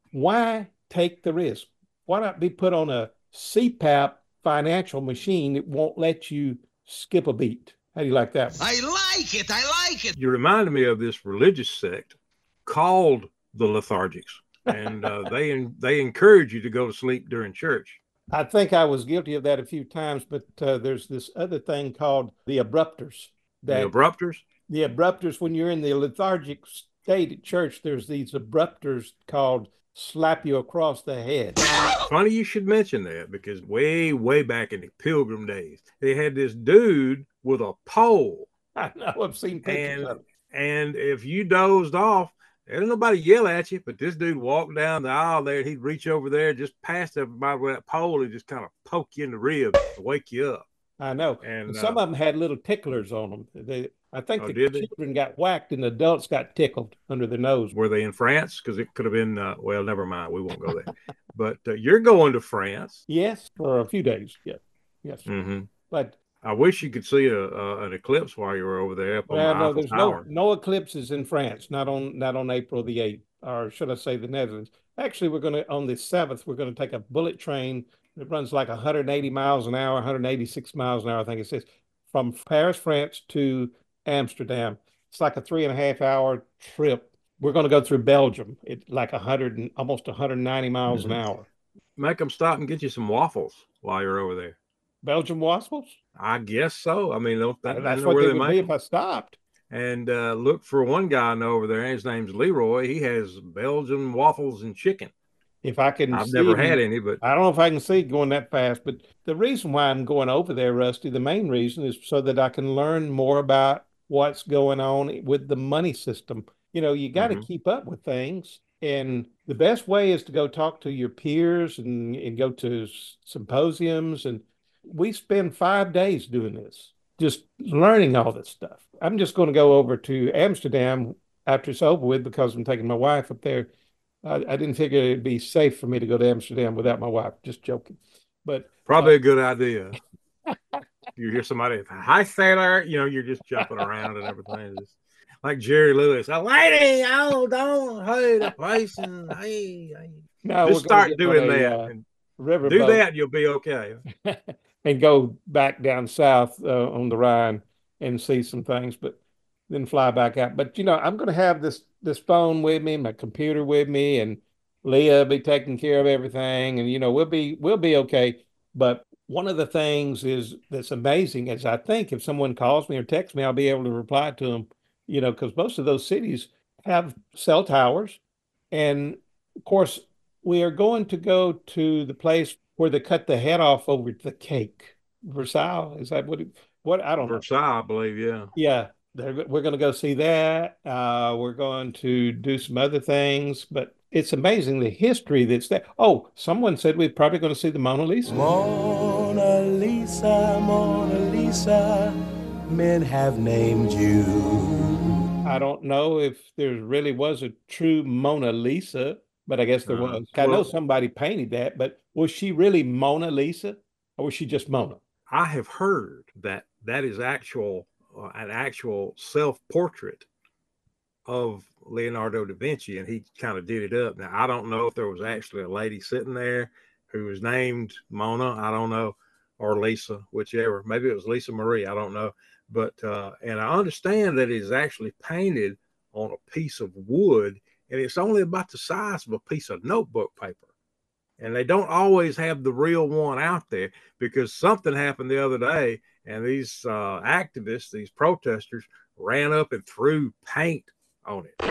Why take the risk? Why not be put on a CPAP financial machine that won't let you skip a beat? How do you like that? I like it. You reminded me of this religious sect called the Lethargics, and they encourage you to go to sleep during church. I think I was guilty of that a few times, but there's this other thing called the abrupters. The abrupters? The abrupters, when you're in the lethargic state at church, there's these abrupters called slap you across the head. Funny you should mention that, because way back in the Pilgrim days, they had this dude with a pole. I know, I've seen pictures of it. And if you dozed off, there ain't nobody yell at you, but this dude walked down the aisle there, he'd reach over there, just past everybody with that pole, and just kind of poke you in the ribs to wake you up. I know. And some of them had little ticklers on them. I think the children got whacked and the adults got tickled under the nose. Were they in France? Because it could have been, well, never mind. We won't go there. But you're going to France. Yes, for a few days. Yeah. Yes. But I wish you could see an eclipse while you were over there. Up on the Eiffel Tower. There's no eclipses in France, not on April the 8th, or should I say the Netherlands. Actually, on the 7th, we're going to take a bullet train. It runs like 180 miles an hour, 186 miles an hour, I think it says, from Paris, France to Amsterdam. It's like a 3.5 hour trip. We're going to go through Belgium. It's like almost 190 miles an hour. Make them stop and get you some waffles while you're over there. Belgian waffles? I guess so. I mean, that's what they would be if I stopped. And look for one guy I know over there. His name's Leroy. He has Belgian waffles and chicken. If I can, I've never had any, but I don't know if I can see going that fast. But the reason why I'm going over there, Rusty, the main reason is so that I can learn more about what's going on with the money system. You know, you got to keep up with things. And the best way is to go talk to your peers and go to symposiums. And we spend 5 days doing this, just learning all this stuff. I'm just going to go over to Amsterdam after it's over with because I'm taking my wife up there. I didn't figure it'd be safe for me to go to Amsterdam without my wife. Just joking. But probably a good idea. You hear somebody, hi, sailor, you're just jumping around and everything. Just like Jerry Lewis, a lady, don't, hey, the person, hey. No, just start doing that. Riverboat. Do that, you'll be okay. And go back down south on the Rhine and see some things, but then fly back out. But, I'm going to have this phone with me, my computer with me, and Leah will be taking care of everything. And, we'll be okay. But one of the things that's amazing is I think if someone calls me or texts me, I'll be able to reply to them, because most of those cities have cell towers. And of course, we are going to go to the place where they cut the head off over the cake. Versailles, is that what I don't know. Versailles, I believe, yeah. Yeah, we're going to go see that. We're going to do some other things, but it's amazing the history that's there. Oh, someone said we're probably going to see the Mona Lisa. Mona Lisa, Mona Lisa, men have named you. I don't know if there really was a true Mona Lisa, but I guess there was. I know somebody painted that, but was she really Mona Lisa or was she just Mona? I have heard that is an actual self-portrait of Leonardo da Vinci, and he kind of did it up. Now, I don't know if there was actually a lady sitting there who was named Mona, I don't know, or Lisa, whichever. Maybe it was Lisa Marie, I don't know. But, and I understand that it is actually painted on a piece of wood, and it's only about the size of a piece of notebook paper. And they don't always have the real one out there because something happened the other day, and these activists, these protesters, ran up and threw paint on it.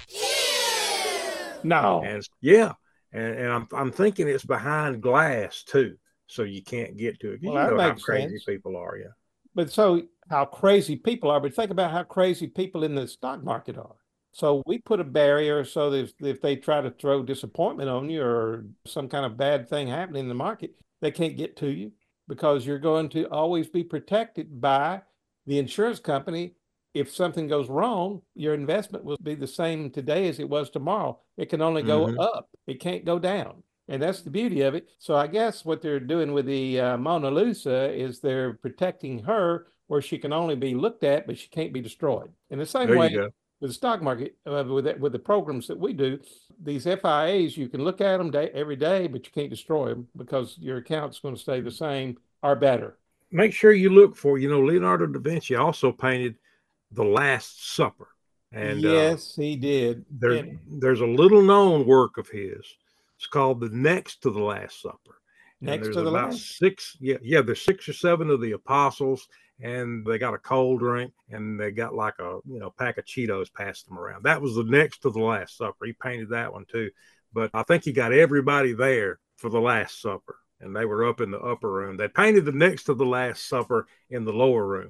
No. And yeah. And I'm thinking it's behind glass too, so you can't get to it. Well, you know how crazy sense. people are, yeah. But so how crazy people are, but think about how crazy people in the stock market are. So we put a barrier so that if they try to throw disappointment on you or some kind of bad thing happening in the market, they can't get to you because you're going to always be protected by the insurance company. If something goes wrong, your investment will be the same today as it was tomorrow. It can only go up. It can't go down. And that's the beauty of it. So I guess what they're doing with the Mona Lisa is they're protecting her where she can only be looked at, but she can't be destroyed. In the same way with the stock market, with the programs that we do, these FIAs, you can look at them every day, but you can't destroy them because your account's going to stay the same or better. Make sure you look for, Leonardo da Vinci also painted The Last Supper. And yes, he did. There's a little known work of his. It's called The Next to the Last Supper. Next to the last? There's 6 or 7 of the apostles, and they got a cold drink, and they got like a pack of Cheetos passed them around. That was the next to the Last Supper. He painted that one too. But I think he got everybody there for the Last Supper, and they were up in the upper room. They painted the next to the Last Supper in the lower room.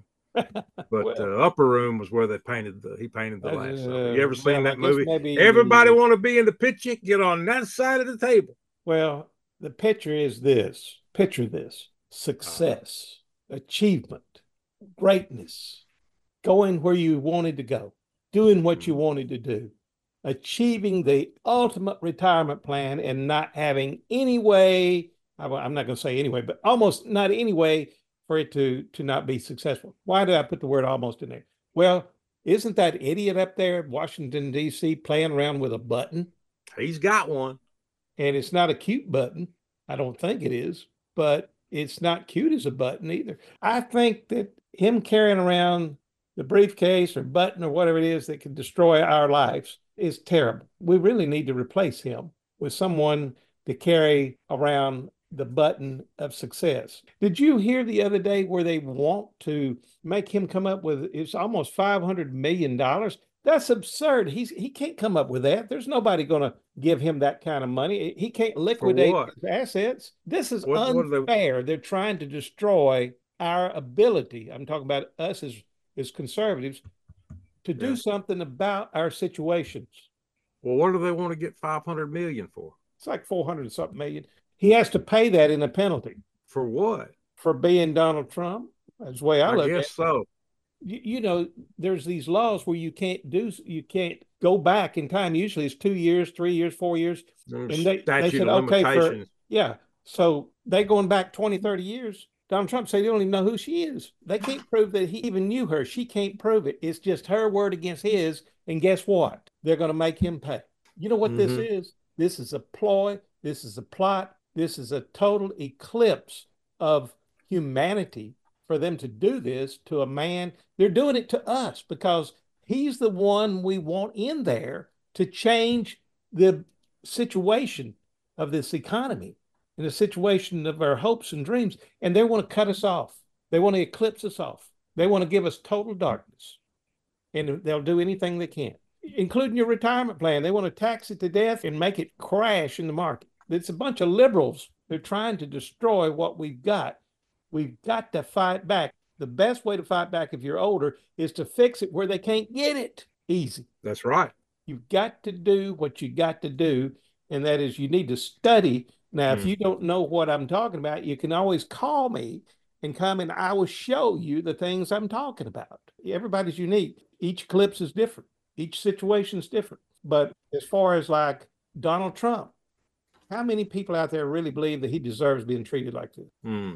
But the upper room was where he painted the Last Supper. You ever seen that movie? Everybody want to be in the picture, get on that side of the table. Well, the picture is this. Picture this. Success, achievement, greatness, going where you wanted to go, doing what you wanted to do, achieving the ultimate retirement plan and not having any way, I'm not going to say anyway, but almost not any way for it to not be successful. Why did I put the word almost in there? Well, isn't that idiot up there in Washington, D.C. playing around with a button? He's got one. And it's not a cute button. I don't think it is, but it's not cute as a button either. I think that him carrying around the briefcase or button or whatever it is that can destroy our lives is terrible. We really need to replace him with someone to carry around the button of success. Did you hear the other day where they want to make him come up with, it's almost $500 million? That's absurd. He can't come up with that. There's nobody going to give him that kind of money. He can't liquidate his assets. This is unfair. They're trying to destroy our ability. I'm talking about us as conservatives to do something about our situations. Well, what do they want to get $500 million for? It's like 400 something million. He has to pay that in a penalty. For what? For being Donald Trump. That's the way I look at it. I guess so. There's these laws where you can't go back in time. Usually it's 2 years, 3 years, 4 years. And they said, okay, so they going back 20, 30 years. Donald Trump said he don't even know who she is. They can't prove that he even knew her. She can't prove it. It's just her word against his. And guess what? They're going to make him pay. You know what this is? This is a ploy. This is a plot. This is a total eclipse of humanity for them to do this to a man. They're doing it to us because he's the one we want in there to change the situation of this economy and the situation of our hopes and dreams. And they want to cut us off. They want to eclipse us off. They want to give us total darkness. And they'll do anything they can, including your retirement plan. They want to tax it to death and make it crash in the market. It's a bunch of liberals. They're trying to destroy what we've got. We've got to fight back. The best way to fight back if you're older is to fix it where they can't get it easy. That's right. You've got to do what you got to do, and that is you need to study. Now, if you don't know what I'm talking about, you can always call me and come and I will show you the things I'm talking about. Everybody's unique. Each eclipse is different. Each situation is different. But as far as like Donald Trump, how many people out there really believe that he deserves being treated like this?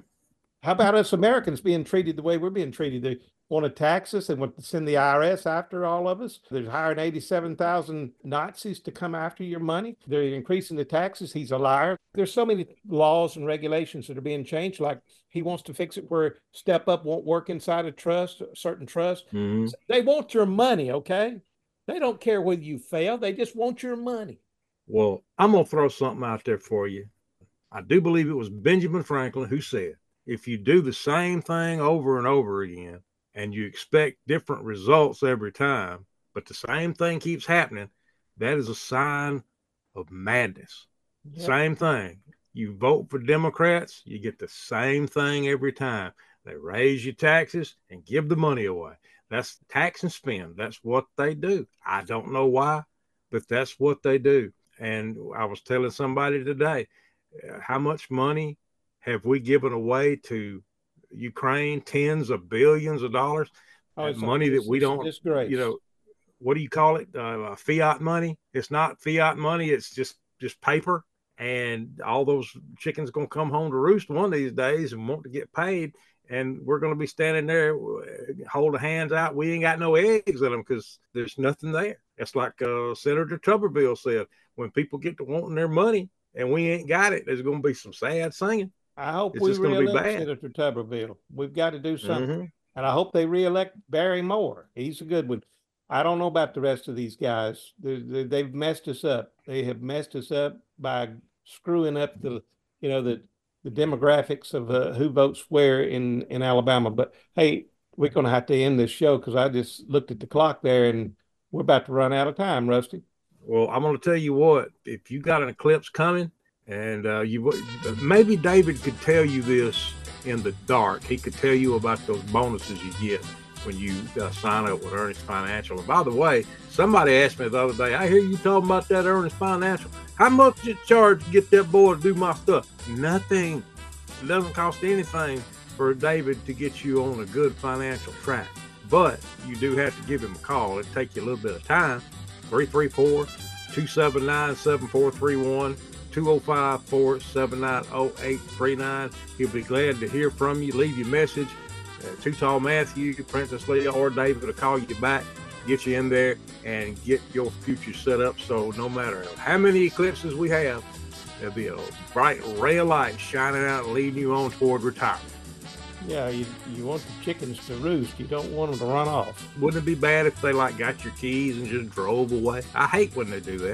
How about us Americans being treated the way we're being treated? They want to tax us and want to send the IRS after all of us. They're hiring 87,000 Nazis to come after your money. They're increasing the taxes. He's a liar. There's so many laws and regulations that are being changed. Like he wants to fix it where Step Up won't work inside a trust, a certain trust. They want your money, okay? They don't care whether you fail. They just want your money. Well, I'm going to throw something out there for you. I do believe it was Benjamin Franklin who said, if you do the same thing over and over again and you expect different results every time, but the same thing keeps happening, that is a sign of madness. Yep. Same thing. You vote for Democrats, you get the same thing every time. They raise your taxes and give the money away. That's tax and spend. That's what they do. I don't know why, but that's what they do. And I was telling somebody today, how much money have we given away to Ukraine? Tens of billions of dollars. Money that we don't, you know, what do you call it? Fiat money. It's not fiat money. It's just paper. And all those chickens going to come home to roost one of these days and want to get paid. And we're going to be standing there holding hands out. We ain't got no eggs in them because there's nothing there. It's like Senator Tuberville said, when people get to wanting their money and we ain't got it, there's going to be some sad singing. I hope we re-elect Senator Tuberville. We've got to do something. And I hope they re-elect Barry Moore. He's a good one. I don't know about the rest of these guys. They've messed us up. They have messed us up by screwing up the demographics of who votes where in Alabama. But hey, we're going to have to end this show because I just looked at the clock there and we're about to run out of time, Rusty. Well, I'm going to tell you what, if you got an eclipse coming, and maybe David could tell you this in the dark. He could tell you about those bonuses you get when you sign up with Ernest Financial. And by the way, somebody asked me the other day, I hear you talking about that Ernest Financial. How much did it charge to get that boy to do my stuff? Nothing. It doesn't cost anything for David to get you on a good financial track. But you do have to give him a call. It'll take you a little bit of time. 334-279-7431. 205-479-0839. He'll be glad to hear from you. Leave your message. Too Tall Matthew, Princess Leah, or David will call you back, get you in there, and get your future set up. So no matter how many eclipses we have, there'll be a bright ray of light shining out and leading you on toward retirement. Yeah, you want the chickens to roost. You don't want them to run off. Wouldn't it be bad if they got your keys and just drove away? I hate when they do that.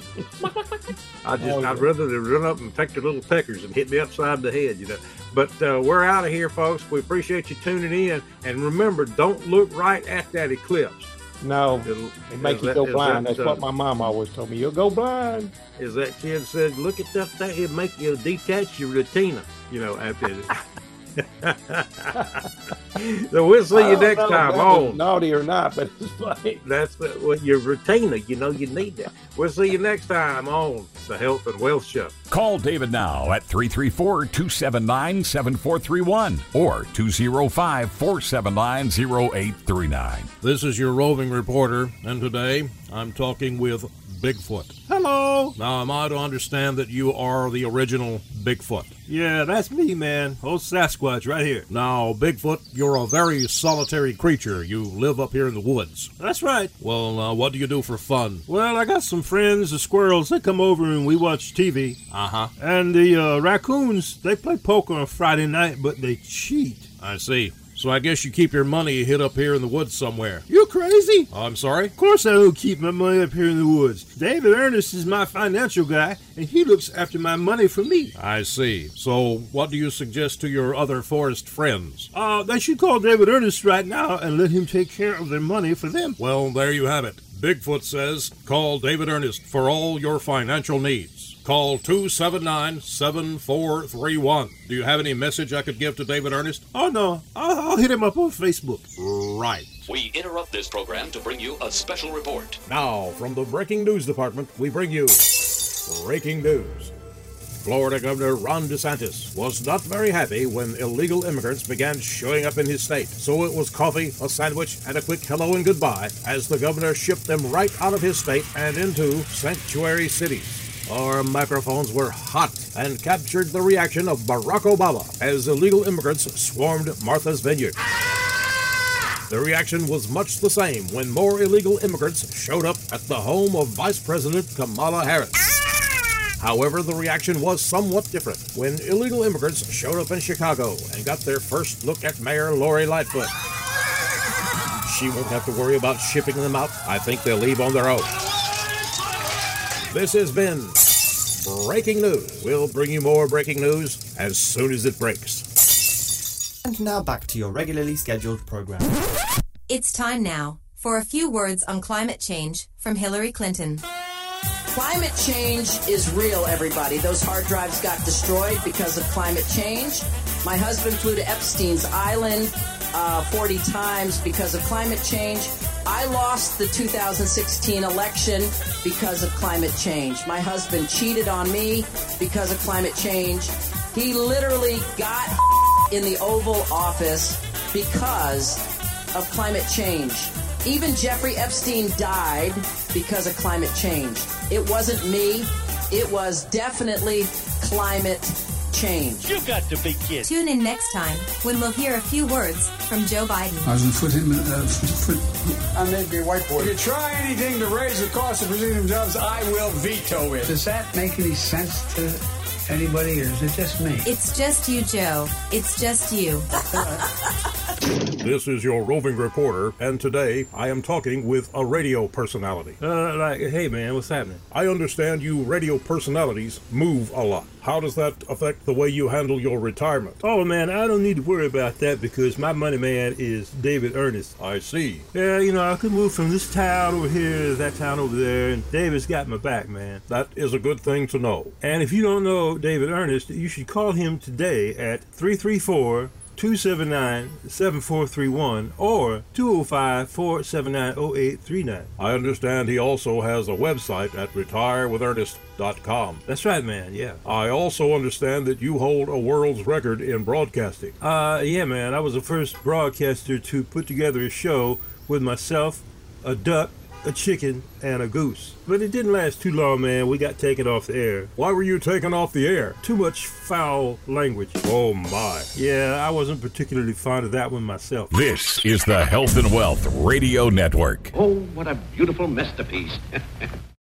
I'd rather they run up and take their little peckers and hit me upside the head, But we're out of here, folks. We appreciate you tuning in. And remember, don't look right at that eclipse. No, it make you go blind. That's what my mom always told me. You'll go blind. As that kid said, look at that thing. It'll make you detach your retina, after it. So we'll see you next time on naughty or not, but it's funny. That's your retina, you need that. We'll see you next time on the Health and Wealth Show. Call David now at 334-279-7431 or 205-479-0839. This is your roving reporter, and today I'm talking with Bigfoot. Hello. Now, am I to understand that you are the original Bigfoot? Yeah, that's me, man. Old Sasquatch right here. Now, Bigfoot, you're a very solitary creature. You live up here in the woods. That's right. Well, what do you do for fun? Well, I got some friends, the squirrels. They come over and we watch TV. Uh-huh. And the raccoons, they play poker on Friday night, but they cheat. I see. So I guess you keep your money hid up here in the woods somewhere. You crazy? I'm sorry? Of course I don't keep my money up here in the woods. David Ernest is my financial guy, and he looks after my money for me. I see. So what do you suggest to your other forest friends? They should call David Ernest right now and let him take care of their money for them. Well, there you have it. Bigfoot says, call David Ernest for all your financial needs. Call 279-7431. Do you have any message I could give to David Ernest? Oh, no. I'll hit him up on Facebook. Right. We interrupt this program to bring you a special report. Now, from the Breaking News Department, we bring you Breaking News. Florida Governor Ron DeSantis was not very happy when illegal immigrants began showing up in his state. So it was coffee, a sandwich, and a quick hello and goodbye as the governor shipped them right out of his state and into sanctuary cities. Our microphones were hot and captured the reaction of Barack Obama as illegal immigrants swarmed Martha's Vineyard. The reaction was much the same when more illegal immigrants showed up at the home of Vice President Kamala Harris. However, the reaction was somewhat different when illegal immigrants showed up in Chicago and got their first look at Mayor Lori Lightfoot. She won't have to worry about shipping them out. I think they'll leave on their own. This has been Breaking News. We'll bring you more breaking news as soon as it breaks. And now back to your regularly scheduled program. It's time now for a few words on climate change from Hillary Clinton. Climate change is real, everybody. Those hard drives got destroyed because of climate change. My husband flew to Epstein's Island 40 times because of climate change. I lost the 2016 election because of climate change. My husband cheated on me because of climate change. He literally got in the Oval Office because of climate change. Even Jeffrey Epstein died because of climate change. It wasn't me. It was definitely climate change. You got to be kidding. Tune in next time when we'll hear a few words from Joe Biden. I was going to I may be a white boy. If you try anything to raise the cost of presenting jobs, I will veto it. Does that make any sense to anybody, or is it just me? It's just you, Joe. It's just you. This is your roving reporter, and today I am talking with a radio personality. Hey man, what's happening? I understand you radio personalities move a lot. How does that affect the way you handle your retirement? Oh man, I don't need to worry about that because my money man is David Ernest. I see. Yeah, I could move from this town over here to that town over there, and David's got my back, man. That is a good thing to know. And if you don't know David Ernest, you should call him today at 334-279-7431 or 205-479-0839. I understand he also has a website at retirewithernest.com. That's right, man, yeah. I also understand that you hold a world's record in broadcasting. Yeah, man. I was the first broadcaster to put together a show with myself, a duck, a chicken, and a goose. But it didn't last too long, man. We got taken off the air. Why were you taken off the air? Too much foul language. Oh, my. Yeah, I wasn't particularly fond of that one myself. This is the Health and Wealth Radio Network. Oh, what a beautiful masterpiece.